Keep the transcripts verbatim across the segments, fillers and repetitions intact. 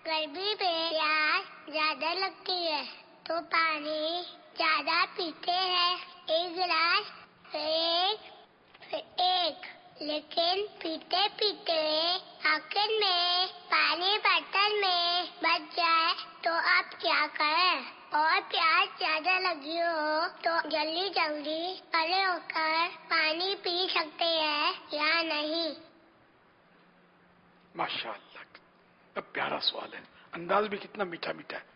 گرمی میں پیاس زیادہ لگتی ہے تو پانی زیادہ پیتے ہیں، ایک گلاس ایک ایک لیکن پیتے پیتے آخر میں پانی برتن میں بچ جائے تو آپ کیا کریں؟ اور پیاس زیادہ لگی ہو تو جلدی جلدی کھڑے ہو کر پانی پی سکتے ہیں یا نہیں؟ ماشاء اللہ، اب پیارا سوال ہے، انداز بھی کتنا میٹھا میٹھا ہے۔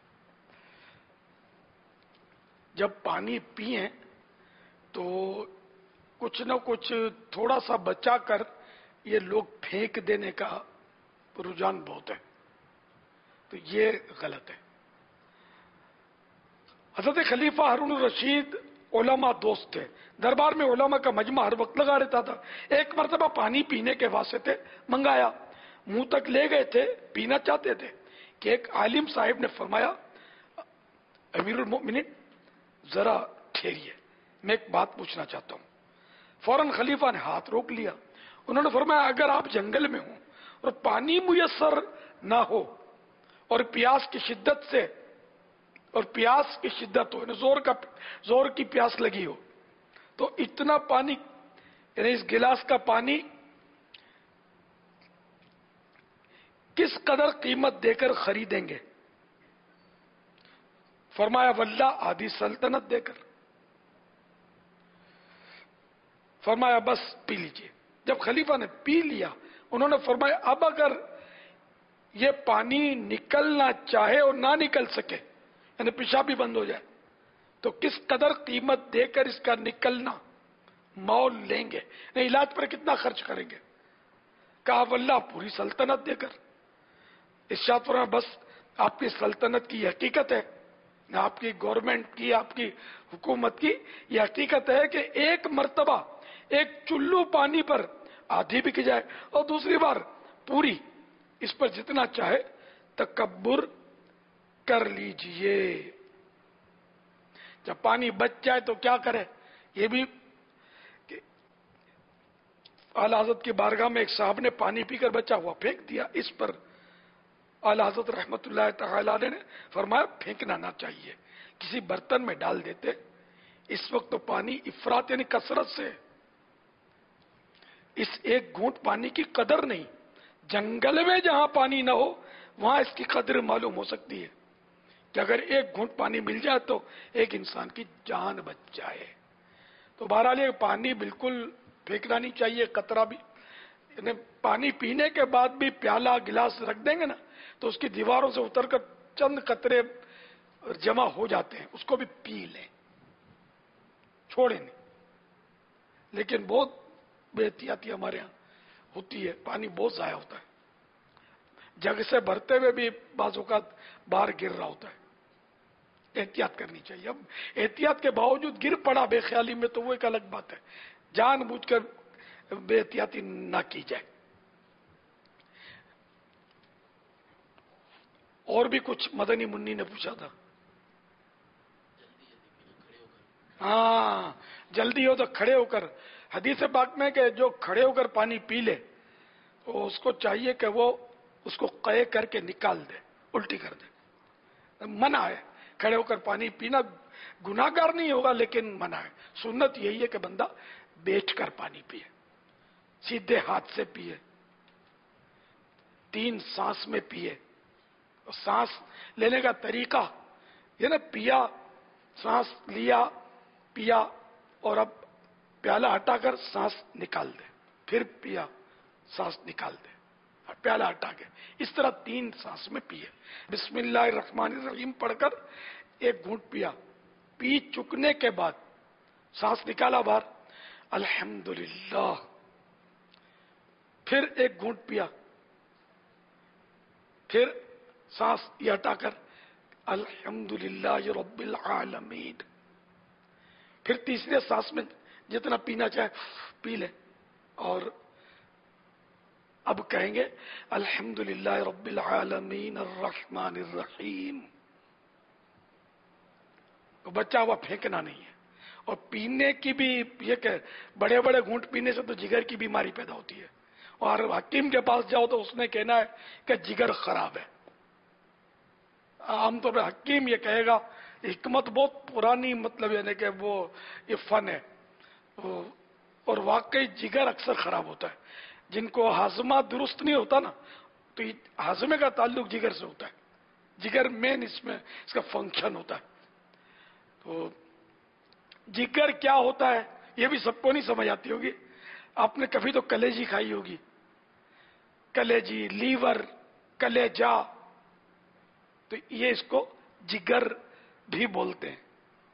جب پانی پیئیں تو کچھ نہ کچھ تھوڑا سا بچا کر یہ لوگ پھینک دینے کا رجحان بہت ہے، تو یہ غلط ہے۔ حضرت خلیفہ ہارون الرشید علماء دوست تھے، دربار میں علماء کا مجمع ہر وقت لگا رہتا تھا۔ ایک مرتبہ پانی پینے کے واسطے منگایا، منہ تک لے گئے تھے، پینا چاہتے تھے کہ ایک عالم صاحب نے فرمایا، امیر المؤمنین ذرا ٹھہریے، میں ایک بات پوچھنا چاہتا ہوں۔ فوراً خلیفہ نے ہاتھ روک لیا، انہوں نے فرمایا اگر آپ جنگل میں ہوں اور پانی میسر نہ ہو اور پیاس کی شدت سے اور پیاس کی شدت ہو، یعنی زور کا زور کی پیاس لگی ہو، تو اتنا پانی، یعنی اس گلاس کا پانی کس قدر قیمت دے کر خریدیں گے؟ فرمایا واللہ آدھی سلطنت دے کر۔ فرمایا بس پی لیجئے۔ جب خلیفہ نے پی لیا، انہوں نے فرمایا اب اگر یہ پانی نکلنا چاہے اور نہ نکل سکے، یعنی پیشاب بھی بند ہو جائے، تو کس قدر قیمت دے کر اس کا نکلنا مول لیں گے، نہیں علاج پر کتنا خرچ کریں گے؟ کہا واللہ پوری سلطنت دے کر۔ ارشاد فرمایا بس آپ کی سلطنت کی حقیقت ہے، آپ کی گورنمنٹ کی، آپ کی حکومت کی یہ حقیقت ہے کہ ایک مرتبہ ایک چلو پانی پر آدھی بک جائے اور دوسری بار پوری، اس پر جتنا چاہے تکبر کر لیجئے۔ جب پانی بچ جائے تو کیا کرے؟ یہ بھی کہ اعلی حضرت کی بارگاہ میں ایک صاحب نے پانی پی کر بچا ہوا پھینک دیا، اس پر اعلی حضرت رحمت اللہ تعالی علیہ نے فرمایا پھینکنا نہ چاہیے، کسی برتن میں ڈال دیتے۔ اس وقت تو پانی افراط یعنی کثرت سے، اس ایک گھونٹ پانی کی قدر نہیں۔ جنگل میں جہاں پانی نہ ہو وہاں اس کی قدر معلوم ہو سکتی ہے کہ اگر ایک گھونٹ پانی مل جائے تو ایک انسان کی جان بچ جائے۔ تو بہرحال یہ پانی بالکل پھینکنا نہیں چاہیے، قطرہ بھی، یعنی پانی پینے کے بعد بھی پیالہ گلاس رکھ دیں گے نا تو اس کی دیواروں سے اتر کر چند قطرے جمع ہو جاتے ہیں، اس کو بھی پی لیں، چھوڑیں نہیں۔ لیکن بہت بے احتیاطی ہمارے ہاں ہوتی ہے، پانی بہت ضائع ہوتا ہے، جگ سے بھرتے ہوئے بھی بعض اوقات باہر گر رہا ہوتا ہے۔ احتیاط کرنی چاہیے۔ اب احتیاط کے باوجود گر پڑا بے خیالی میں تو وہ ایک الگ بات ہے، جان بوجھ کر بے احتیاطی نہ کی جائے۔ اور بھی کچھ مدنی منی نے پوچھا تھا۔ ہاں جلدی ہو تو کھڑے ہو کر، حدیث پاک میں کہ جو کھڑے ہو کر پانی پی لے تو اس کو چاہیے کہ وہ اس کو قے کر کے نکال دے، الٹی کر دے۔ منع ہے کھڑے ہو کر پانی پینا، گناہ گار نہیں ہوگا لیکن منع ہے۔ سنت یہی ہے کہ بندہ بیٹھ کر پانی پیے، سیدھے ہاتھ سے پیے، تین سانس میں پیے۔ اور سانس لینے کا طریقہ یہ نا، پیا، سانس لیا، پیا، اور اب پیالہ ہٹا کر سانس نکال دے، پھر پیا، سانس نکال دے، پیالہ ہٹا کے، اس طرح تین سانس میں پیے۔ بسم اللہ الرحمن الرحیم پڑھ کر ایک گھونٹ پیا، پی چکنے کے بعد سانس نکالا باہر، الحمدللہ، پھر ایک گھونٹ پیا، پھر سانس یہ ہٹا کر الحمدللہ رب العالمین، پھر تیسرے سانس میں جتنا پینا چاہے پی لے، اور اب کہیں گے الحمدللہ رب العالمین الرحمن الرحیم۔ تو بچا ہوا پھینکنا نہیں ہے۔ اور پینے کی بھی یہ کہ بڑے بڑے گھونٹ پینے سے تو جگر کی بیماری پیدا ہوتی ہے، اور حکیم کے پاس جاؤ تو اس نے کہنا ہے کہ جگر خراب ہے، عام طور پہ حکیم یہ کہے گا حکمت بہت پرانی مطلب یعنی کہ وہ یہ فن ہے، اور واقعی جگر اکثر خراب ہوتا ہے. جن کو ہاضمہ درست نہیں ہوتا نا، تو یہ ہاضمے کا تعلق جگر سے ہوتا ہے. جگر مین اس میں اس کا فنکشن ہوتا ہے. تو جگر کیا ہوتا ہے یہ بھی سب کو نہیں سمجھ آتی ہوگی. آپ نے کبھی تو کلیجی کھائی ہوگی، کلیجی، لیور، کلیجا، تو یہ اس کو جگر بھی بولتے ہیں.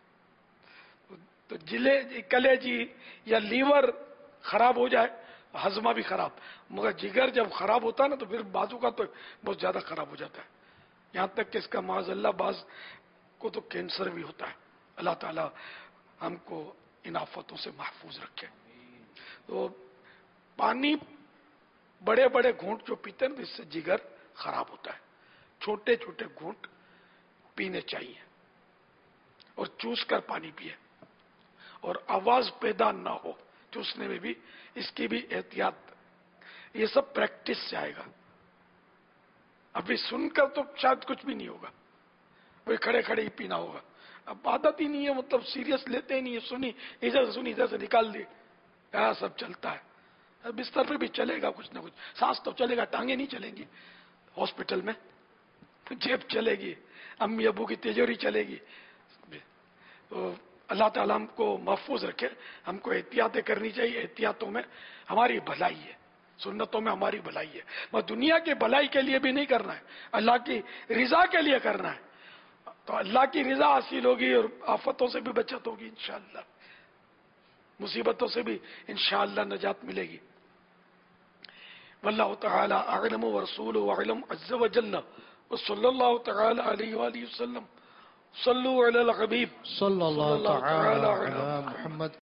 تو جلے کلیجی یا لیور خراب ہو جائے ہضمہ بھی خراب، مگر جگر جب خراب ہوتا ہے نا تو پھر بازو کا تو بہت زیادہ خراب ہو جاتا ہے، یہاں تک کہ اس کا معاذ اللہ بعض کو تو کینسر بھی ہوتا ہے. اللہ تعالی ہم کو ان آفتوں سے محفوظ رکھے. تو پانی بڑے بڑے گھونٹ جو پیتے ہیں اس سے جگر خراب ہوتا ہے. چھوٹے چھوٹے گھونٹ پینے چاہیے اور چوس کر پانی پیے، اور آواز پیدا نہ ہو چوسنے میں بھی، اس کی بھی احتیاط. یہ سب پریکٹس سے آئے گا. ابھی سن کر تو شاید کچھ بھی نہیں ہوگا، وہی کھڑے کھڑے ہی پینا ہوگا. اب عادت ہی نہیں ہے، مطلب سیریس لیتے ہی نہیں ہے. سنی ادھر سے سنی ادھر سے نکال دی، ایسا سب چلتا ہے. بستر پہ بھی چلے گا کچھ نہ کچھ، سانس تو چلے گا، ٹانگیں نہیں چلیں گی. ہاسپٹل میں جیب چلے گی، امی ابو کی تیجوری چلے گی. تو اللہ تعالیٰ ہم کو محفوظ رکھے. ہم کو احتیاطیں کرنی چاہیے. احتیاطوں میں ہماری بھلائی ہے، سنتوں میں ہماری بھلائی ہے. بس دنیا کی بھلائی کے لیے بھی نہیں کرنا ہے، اللہ کی رضا کے لیے کرنا ہے. تو اللہ کی رضا حاصل ہوگی اور آفتوں سے بھی بچت ہوگی انشاءاللہ، مصیبتوں سے بھی انشاءاللہ نجات ملے گی. واللہ تعالی اعلم ورسولہ اعلم عز وجل، وصلی اللہ تعالی علیہ وآلہ وسلم. صلو علی الحبیب صلی اللہ تعالی علی محمد